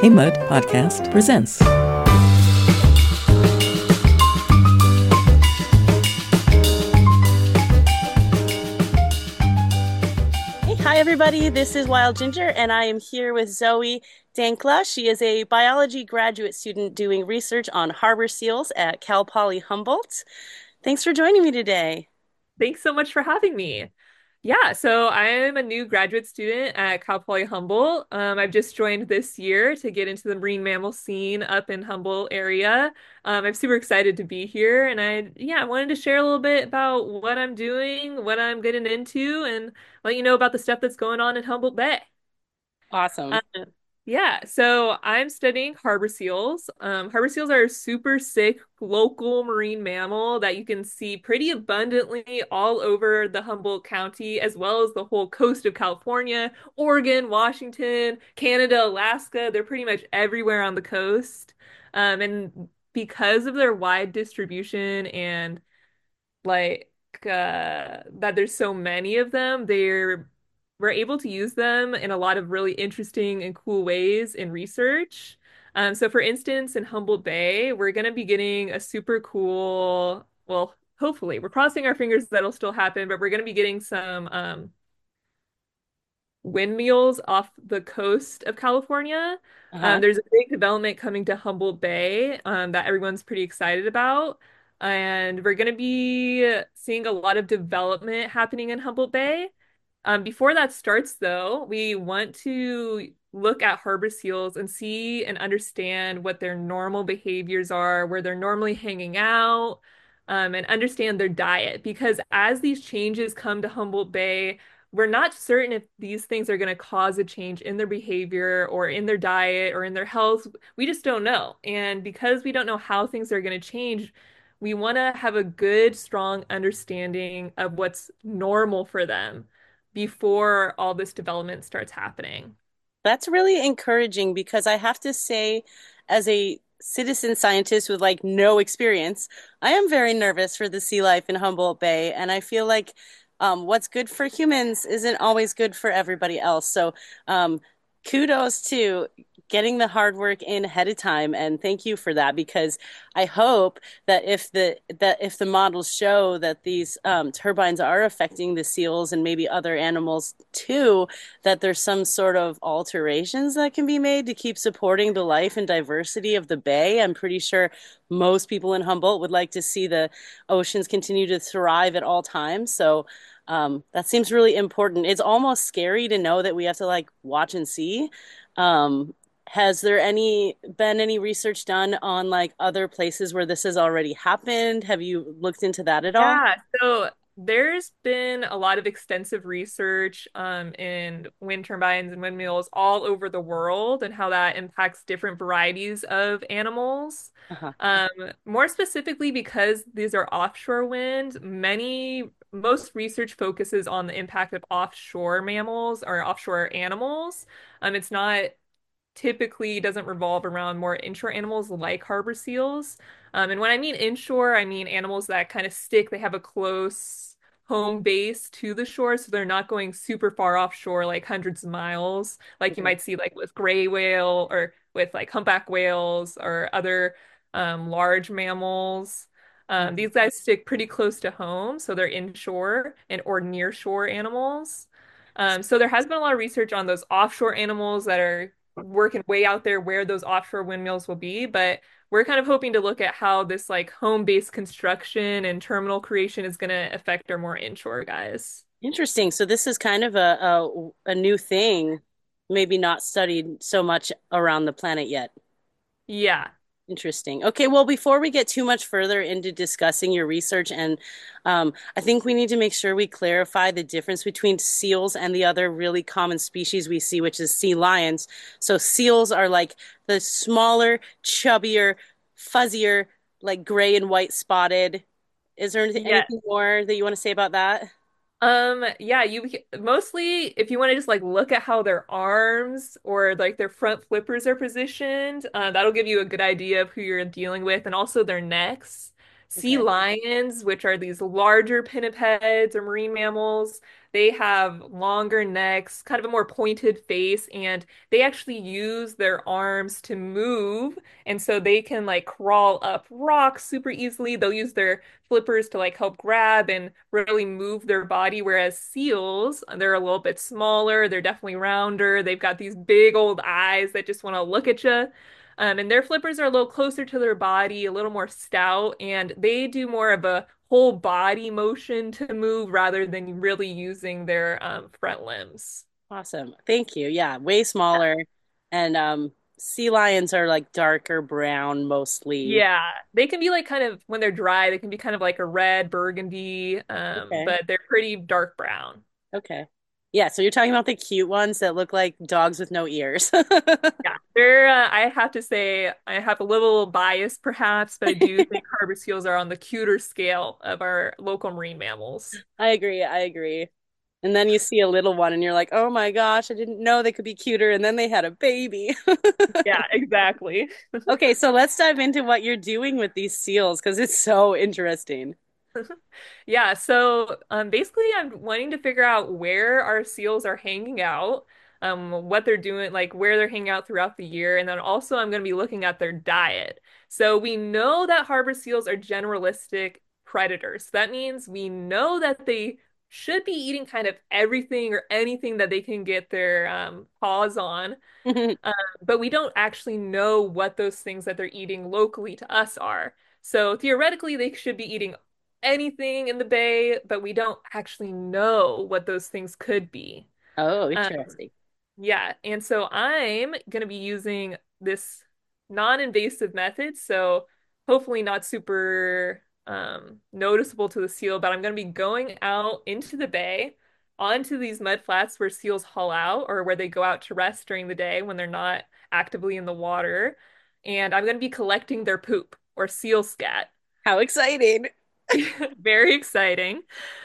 A Mud Podcast presents. Hey, hi everybody. This is Wild Ginger, and I am here with Zoe Dankla. She is a biology graduate student doing research on harbor seals at Cal Poly Humboldt. Thanks for joining me today. Thanks so much for having me. Yeah, so I'm a new graduate student at Cal Poly Humboldt. I've just joined this year to get into the marine mammal scene up in Humboldt area. I'm super excited to be here, and I wanted to share a little bit about what I'm doing, what I'm getting into, and let you know about the stuff that's going on in Humboldt Bay. Awesome. Uh, yeah, so I'm studying harbor seals. Harbor seals are a super sick local marine mammal that you can see pretty abundantly all over the Humboldt County, as well as the whole coast of California, Oregon, Washington, Canada, Alaska. They're pretty much everywhere on the coast. And because of their wide distribution and like that there's so many of them, we're able to use them in a lot of really interesting and cool ways in research. So for instance, in Humboldt Bay, we're going to be getting a super cool, well, hopefully, we're crossing our fingers that'll still happen, but we're going to be getting some windmills off the coast of California. Uh-huh. There's a big development coming to Humboldt Bay that everyone's pretty excited about. And we're going to be seeing a lot of development happening in Humboldt Bay. Before that starts, though, we want to look at harbor seals and see and understand what their normal behaviors are, where they're normally hanging out, and understand their diet. Because as these changes come to Humboldt Bay, we're not certain if these things are going to cause a change in their behavior or in their diet or in their health. We just don't know. And because we don't know how things are going to change, we want to have a good, strong understanding of what's normal for them before all this development starts happening. That's really encouraging because I have to say, as a citizen scientist with like no experience, I am very nervous for the sea life in Humboldt Bay, and I feel like what's good for humans isn't always good for everybody else. So, um, kudos to getting the hard work in ahead of time, and thank you for that because I hope that if the models show that these turbines are affecting the seals and maybe other animals too, that there's some sort of alterations that can be made to keep supporting the life and diversity of the bay. I'm pretty sure most people in Humboldt would like to see the oceans continue to thrive at all times. So that seems really important. It's almost scary to know that we have to like watch and see. Um, has there been any research done on like other places where this has already happened? Have you looked into that at all? Yeah, so there's been a lot of extensive research in wind turbines and windmills all over the world and how that impacts different varieties of animals. Uh-huh. Um, More specifically, because these are offshore wind, most research focuses on the impact of offshore mammals or offshore animals. It's not typically doesn't revolve around more inshore animals like harbor seals. And when I mean inshore, I mean animals that kind of stick, they have a close home base to the shore, so they're not going super far offshore, like hundreds of miles, like you Mhm. might see like with gray whale or with like humpback whales or other large mammals. Mhm. These guys stick pretty close to home, so they're inshore and or near shore animals. So there has been a lot of research on those offshore animals that are working way out there where those offshore windmills will be, but we're kind of hoping to look at how this like home-based construction and terminal creation is going to affect our more inshore guys. Interesting. So this is kind of a new thing, maybe not studied so much around the planet yet. Yeah. Interesting. Okay, well, before we get too much further into discussing your research, and I think we need to make sure we clarify the difference between seals and the other really common species we see, which is sea lions. So seals are like the smaller, chubbier, fuzzier, like gray and white spotted. Is there Yes. anything more that you want to say about that? Yeah, you mostly if you want to just like look at how their arms or like their front flippers are positioned, that'll give you a good idea of who you're dealing with and also their necks. Sea Okay. lions, which are these larger pinnipeds or marine mammals, They have longer necks, kind of a more pointed face, and they actually use their arms to move. And so they can like crawl up rocks super easily. They'll use their flippers to like help grab and really move their body. Whereas seals, they're a little bit smaller. They're definitely rounder. They've got these big old eyes that just want to look at you. And their flippers are a little closer to their body, a little more stout, and they do more of a whole body motion to move rather than really using their front limbs. Awesome. Thank you. Yeah, way smaller. And sea lions are like darker brown mostly. Yeah, they can be like kind of when they're dry, they can be kind of like a red burgundy, Okay. but they're pretty dark brown. Okay. Yeah, so you're talking about the cute ones that look like dogs with no ears. Yeah, I have to say, I have a little bias perhaps, but I do think harbor seals are on the cuter scale of our local marine mammals. I agree. I agree. And then you see a little one and you're like, "Oh my gosh, I didn't know they could be cuter." And then they had a baby. Yeah, exactly. Okay, so let's dive into what you're doing with these seals because it's so interesting. Yeah, so basically, I'm wanting to figure out where our seals are hanging out, what they're doing, like where they're hanging out throughout the year, and then also I'm going to be looking at their diet. So we know that harbor seals are generalistic predators. That means we know that they should be eating kind of everything or anything that they can get their paws on. Um, but we don't actually know what those things that they're eating locally to us are. So theoretically, they should be eating anything in the bay, but we don't actually know what those things could be. Oh, Um, interesting. yeah, and so I'm going to be using this non-invasive method, so hopefully not super noticeable to the seal, but I'm going to be going out into the bay onto these mud flats where seals haul out or where they go out to rest during the day when they're not actively in the water. And I'm going to be collecting their poop or seal scat. How exciting. Very exciting.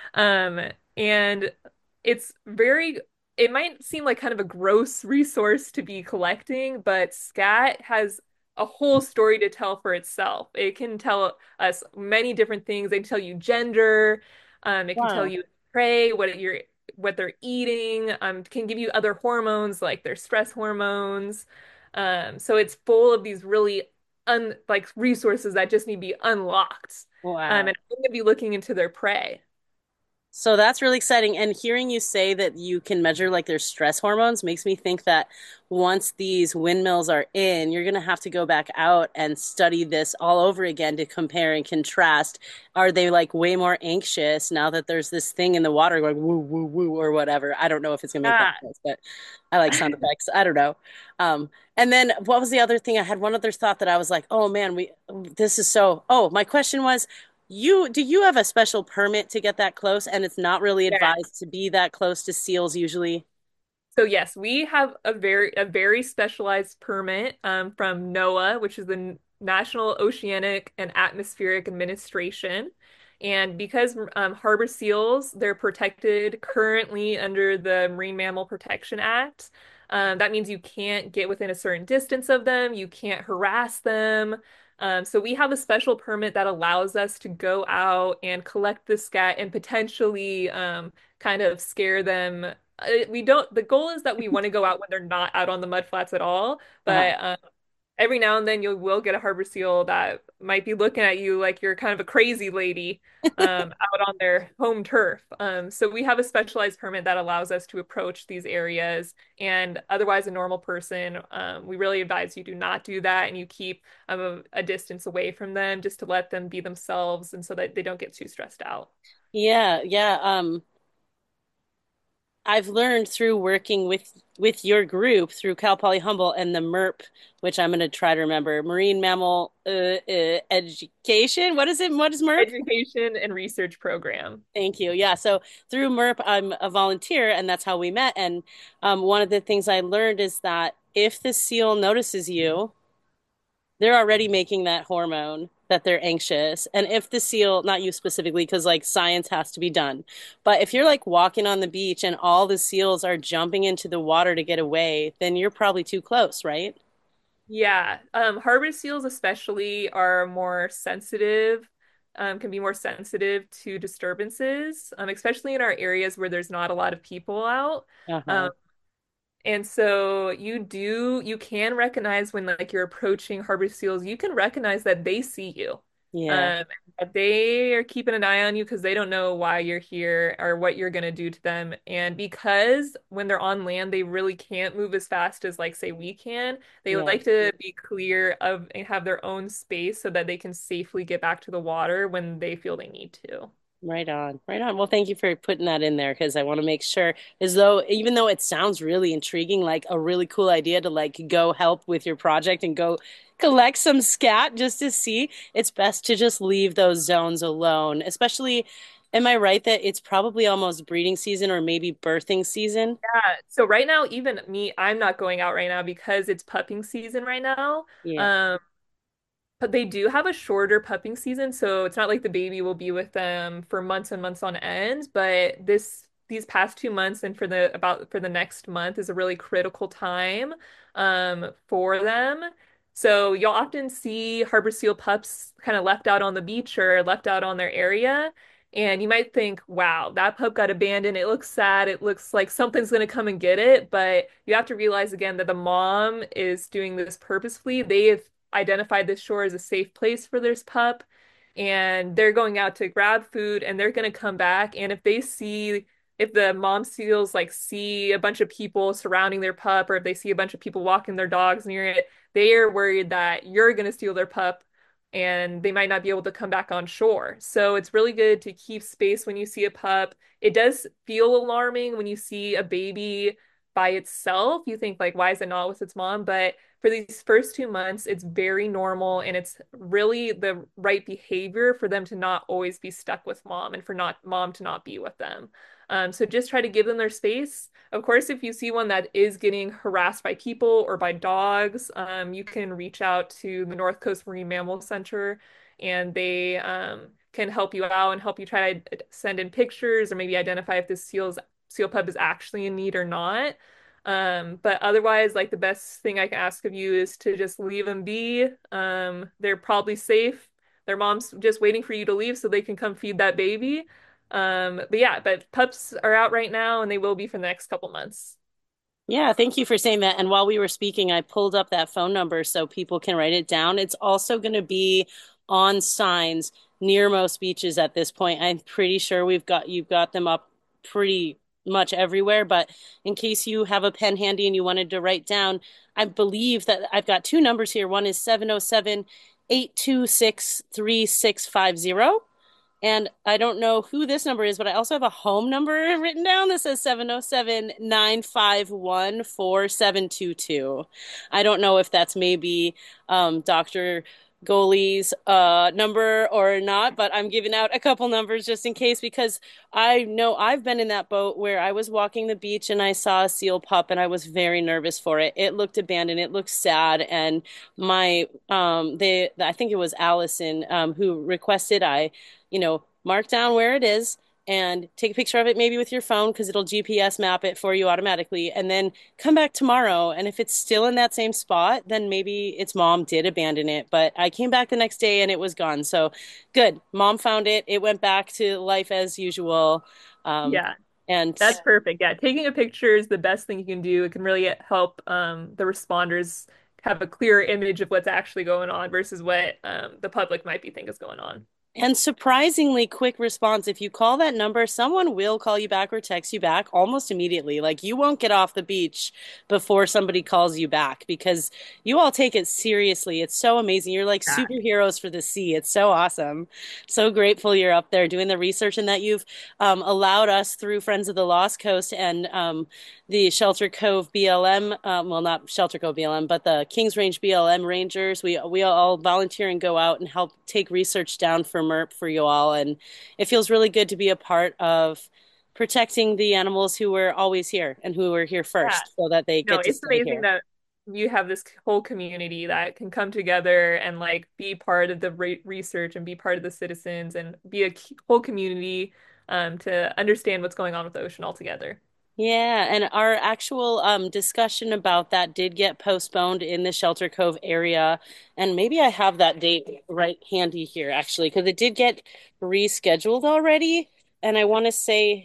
Um, and it's very, it might seem like kind of a gross resource to be collecting, but scat has a whole story to tell for itself. It can tell us many different things. It can tell you gender, it can tell Wow. you prey, what they're eating, can give you other hormones like their stress hormones. So it's full of these really like resources that just need to be unlocked. And Wow. I'm going to be looking into their prey. So that's really exciting. And hearing you say that you can measure like their stress hormones makes me think that once these windmills are in, you're going to have to go back out and study this all over again to compare and contrast. Are they like way more anxious now that there's this thing in the water going woo, woo, woo, or whatever? I don't know if it's going to make that Yeah. sense, but I like sound effects. I don't know. And then what was the other thing? I had one other thought that I was like, oh man, this is so, oh, my question was, do you have a special permit to get that close? And it's not really Yeah. advised to be that close to seals usually. So yes, we have a very specialized permit from NOAA, which is the National Oceanic and Atmospheric Administration. And because harbor seals, they're protected currently under the Marine Mammal Protection Act. That means you can't get within a certain distance of them, you can't harass them. So we have a special permit that allows us to go out and collect the scat and potentially kind of scare them. We don't, the goal is that we want to go out when they're not out on the mud flats at all, Uh-huh. but every now and then you will get a harbor seal that might be looking at you like you're kind of a crazy lady out on their home turf. So we have a specialized permit that allows us to approach these areas, and otherwise a normal person, we really advise you do not do that and you keep a distance away from them just to let them be themselves and so that they don't get too stressed out. Yeah, yeah. I've learned through working with your group through Cal Poly Humboldt and the MERP, which I'm going to try to remember, Marine Mammal Education. What is it? What is MERP? Education and research program. Thank you. Yeah. So through MERP, I'm a volunteer, and that's how we met. And one of the things I learned is that if the seal notices you, they're already making that hormone that they're anxious. And if the seal, not you specifically, because like science has to be done, but if you're like walking on the beach and all the seals are jumping into the water to get away, then you're probably too close, right? Yeah, harbor seals especially are more sensitive can be more sensitive to disturbances, especially in our areas where there's not a lot of people out. Uh-huh. Um, and so you can recognize when like you're approaching harbor seals, you can recognize that they see you. Yeah. Um, that they are keeping an eye on you because they don't know why you're here or what you're going to do to them. And because when they're on land, they really can't move as fast as like say we can. They Yeah. like to be clear of and have their own space so that they can safely get back to the water when they feel they need to. Right on. Right on. Well, thank you for putting that in there because I want to make sure, as though, even though it sounds really intriguing, like a really cool idea to like go help with your project and go collect some scat just to see, it's best to just leave those zones alone. Especially, am I right that it's probably almost breeding season or maybe birthing season? Yeah. So right now, even me, I'm not going out right now because it's pupping season right now. Yeah. Um, But they do have a shorter pupping season, so it's not like the baby will be with them for months and months on end. But these past 2 months and for the next month is a really critical time for them. So you'll often see harbor seal pups kind of left out on the beach or left out on their area. And you might think, wow, that pup got abandoned. It looks sad. It looks like something's going to come and get it. But you have to realize again that the mom is doing this purposefully. They have identified this shore as a safe place for this pup, and they're going out to grab food and they're going to come back. And if the mom seals like see a bunch of people surrounding their pup, or if they see a bunch of people walking their dogs near it, they are worried that you're going to steal their pup and they might not be able to come back on shore. So it's really good to keep space when you see a pup. It does feel alarming when you see a baby by itself. You think like, why is it not with its mom? But for these first 2 months, it's very normal and it's really the right behavior for them to not always be stuck with mom and for not mom to not be with them. So just try to give them their space. Of course, if you see one that is getting harassed by people or by dogs, you can reach out to the North Coast Marine Mammal Center and they can help you out and help you try to send in pictures or maybe identify if this seal pup is actually in need or not. But otherwise, like the best thing I can ask of you is to just leave them be. They're probably safe. Their mom's just waiting for you to leave so they can come feed that baby. But yeah, but pups are out right now and they will be for the next couple months. Yeah, thank you for saying that. And while we were speaking, I pulled up that phone number so people can write it down. It's also going to be on signs near most beaches at this point. I'm pretty sure you've got them up pretty much everywhere, but in case you have a pen handy and you wanted to write down, I believe that I've got two numbers here. One is 707-826-3650. And I don't know who this number is, but I also have a home number written down that says 707-951-4722. I don't know if that's maybe Dr. Goalie number or not, but I'm giving out a couple numbers just in case because I know I've been in that boat where I was walking the beach and I saw a seal pup and I was very nervous for it. It looked abandoned, it looked sad, and my I think it was Allison who requested I mark down where it is and take a picture of it maybe with your phone because it'll GPS map it for you automatically and then come back tomorrow. And if it's still in that same spot, then maybe its mom did abandon it. But I came back the next day and it was gone. So good. Mom found it. It went back to life as usual. Um, Yeah, and that's perfect. Yeah, taking a picture is the best thing you can do. It can really help the responders have a clearer image of what's actually going on versus what the public might be think is going on. And surprisingly quick response. If you call that number, someone will call you back or text you back almost immediately. Like you won't get off the beach before somebody calls you back because you all take it seriously. It's so amazing. You're like Yeah. superheroes for the sea. It's so awesome. So grateful you're up there doing the research and that you've allowed us through Friends of the Lost Coast and the Shelter Cove BLM, well, not Shelter Cove BLM, but the Kings Range BLM Rangers. We all volunteer and go out and help take research down for MERP for you all, and it feels really good to be a part of protecting the animals who were always here and who were here Yeah. first, so that they No, get to it's stay amazing here. that you have this whole community that can come together and like be part of the research and be part of the citizens and be a whole community to understand what's going on with the ocean altogether. Yeah, and our actual discussion about that did get postponed in the Shelter Cove area. And maybe I have that date right handy here, actually, because it did get rescheduled already. And I want to say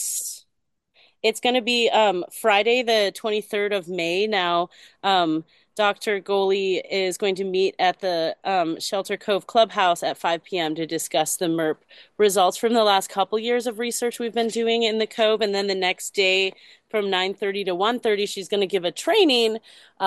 it's going to be Friday, the 23rd of May. Now, Dr. Goley is going to meet at the Shelter Cove Clubhouse at 5 p.m. to discuss the MERP results from the last couple years of research we've been doing in the Cove. And then the next day from 9:30 to 1:30, she's going to give a training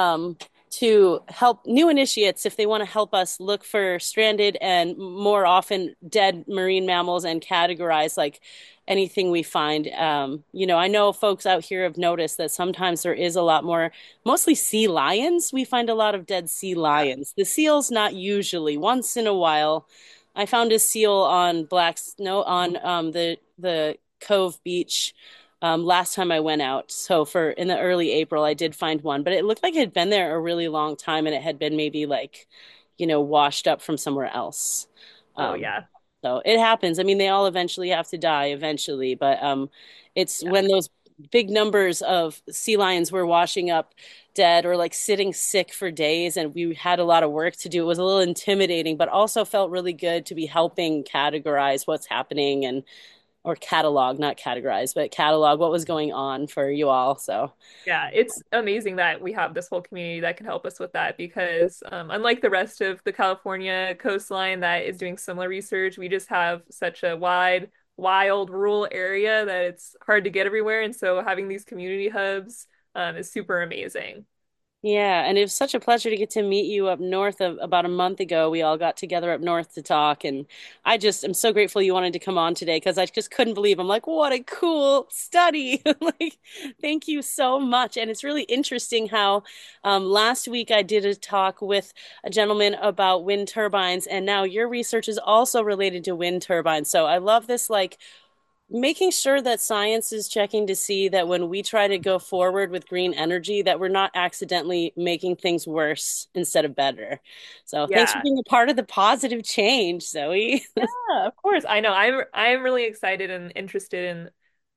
to help new initiates if they want to help us look for stranded and more often dead marine mammals and categorize like anything we find. I know folks out here have noticed that sometimes there is a lot more, mostly sea lions. We find a lot of dead sea lions. The seals, not usually. Once in a while, I found a seal on Black Snow on the Cove Beach last time I went out. So for in the early April, I did find one, but it looked like it had been there a really long time and it had been maybe like, washed up from somewhere else. Oh Um, yeah. so it happens. I mean, they all eventually have to die eventually, but it's Yeah. when those big numbers of sea lions were washing up dead or like sitting sick for days and we had a lot of work to do. It was a little intimidating, but also felt really good to be helping categorize what's happening and or catalog, not categorize, but catalog what was going on for you all. So Yeah, it's amazing that we have this whole community that can help us with that because unlike the rest of the California coastline that is doing similar research, we just have such a wide, wild rural area that it's hard to get everywhere. And so having these community hubs is super amazing. yeah, and it was such a pleasure to get to meet you up north of about a month ago. We all got together up north to talk, and I just am so grateful you wanted to come on today because I just couldn't believe. I'm like, what a cool study. Like, thank you so much. And it's really interesting how last week I did a talk with a gentleman about wind turbines, and now your research is also related to wind turbines. So I love this, like making sure that science is checking to see that when we try to go forward with green energy that we're not accidentally making things worse instead of better. So thanks for Yeah. being a part of the positive change, Zoe. Yeah, of course. I know. I'm really excited and interested in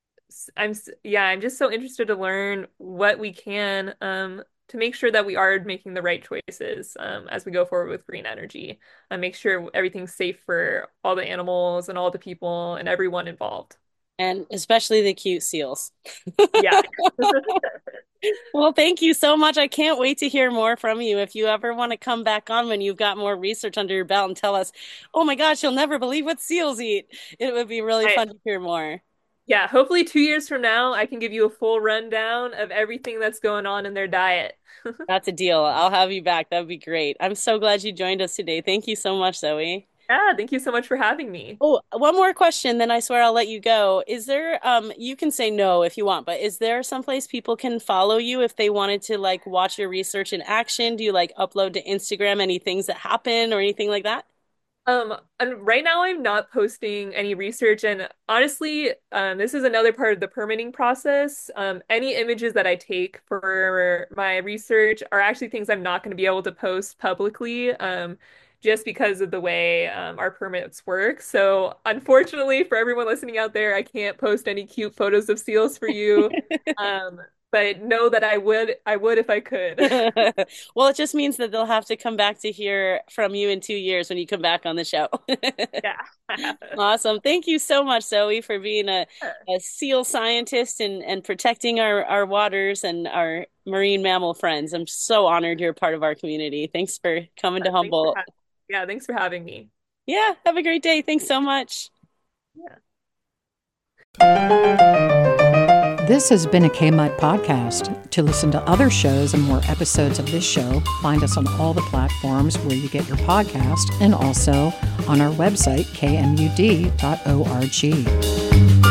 yeah, I'm just so interested to learn what we can to make sure that we are making the right choices as we go forward with green energy and make sure everything's safe for all the animals and all the people and everyone involved. And especially the cute seals. Yeah. Well, thank you so much. I can't wait to hear more from you. If you ever want to come back on when you've got more research under your belt and tell us, oh my gosh, you'll never believe what seals eat, it would be really I fun to hear more. yeah, hopefully 2 years from now I can give you a full rundown of everything that's going on in their diet. That's a deal. I'll have you back. That would be great. I'm so glad you joined us today. Thank you so much, Zoe. Yeah, thank you so much for having me. Oh, one more question, then I swear I'll let you go. Is there, you can say no if you want, but is there someplace people can follow you if they wanted to like watch your research in action? Do you like upload to Instagram any things that happen or anything like that? And right now I'm not posting any research, and honestly, this is another part of the permitting process. Any images that I take for my research are actually things I'm not going to be able to post publicly, just because of the way our permits work. So, unfortunately, for everyone listening out there, I can't post any cute photos of seals for you. Um, but know that I would if I could. Well, it just means that they'll have to come back to hear from you in 2 years when you come back on the show. Yeah. Awesome. Thank you so much, Zoe, for being a seal scientist and protecting our waters and our marine mammal friends. I'm so honored you're a part of our community. Thanks for coming to Thanks for Humboldt. yeah, thanks for having me. Yeah, have a great day. Thanks so much. Yeah. This has been a KMUT podcast. To listen to other shows and more episodes of this show, find us on all the platforms where you get your podcast and also on our website, kmud.org.